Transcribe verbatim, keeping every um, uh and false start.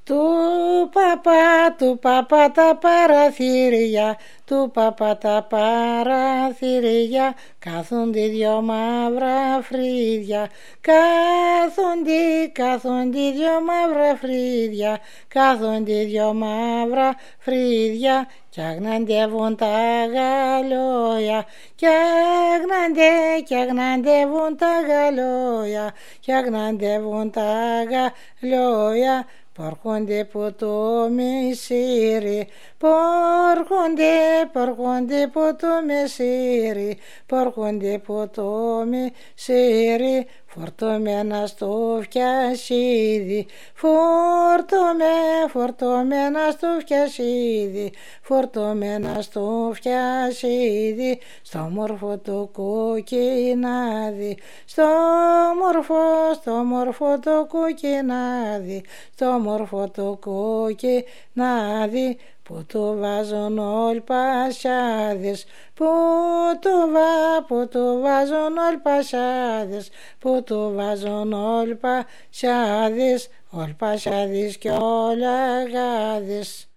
Του παπά, του παπά τα παραθύρια, του παπά τα παραθύρια, κάθονται δυο μαύρα φρύδια, κάθονται, κάθονται δυο μαύρα φρύδια, κάθονται δυο μαύρα φρύδια, κι αγναντεύουν τα γαλόια, κι αγναντε, κι αγναντεύουν τα γαλόια, κι αγναντεύουν τα γαλόια. Πορχόνται που το μεσήρι, πορχόνται, πορχόνται που το μεσήρι, πορχόνται που το μεσήρι, φορτωμένα στο φτιασίδι, φορτωμέ, φορτωμένα στο φτιασίδι, φορτωμένα στο φτιασίδι, στο μόρφο το κοκκινάδι, στο μόρφο, στο μόρφο το κοκκινάδι, στο μόρφο το κοκκινάδι, που το βάζουν όλοι πασιάδες, που το βα, που το βάζουν όλοι πασιάδες, που το βάζουν όλοι πασιάδες, όλοι πασιάδες και όλα γάδες.